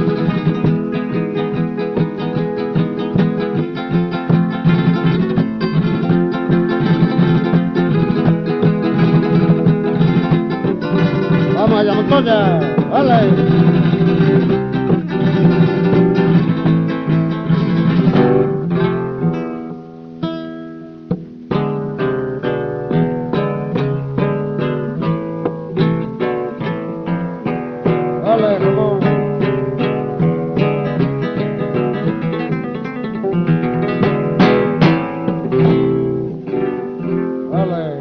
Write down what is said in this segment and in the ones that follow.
Vamos allá, Montoya, vale. Vale, Ramón. Vale.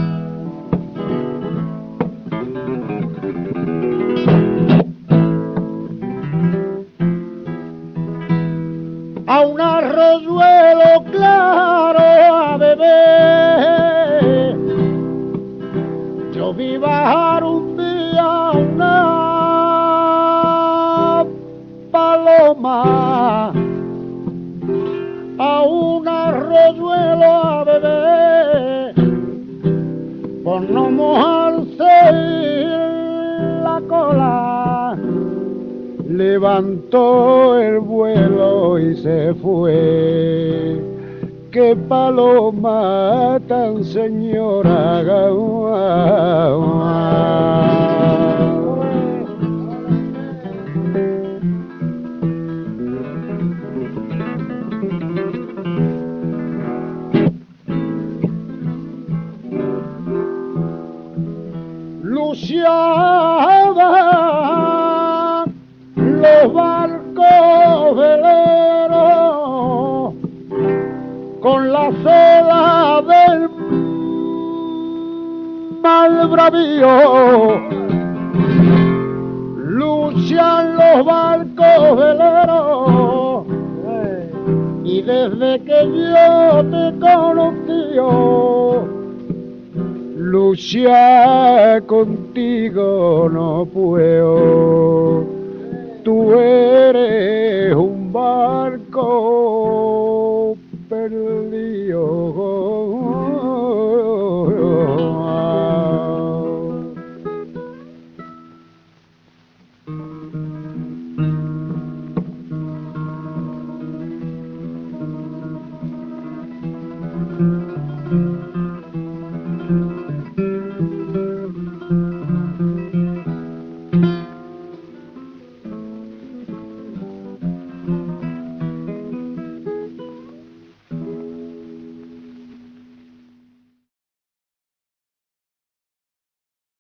A un arroyuelo claro a beber, yo vi bajar un día una paloma, a un arroyuelo a beber, por no mojarse la cola, levantó el vuelo y se fue. Qué paloma tan señora. Luciaban los barcos veleros con la sola del mal bravío. Luchan los barcos veleros y desde que yo te conocí, luchar contigo no puedo.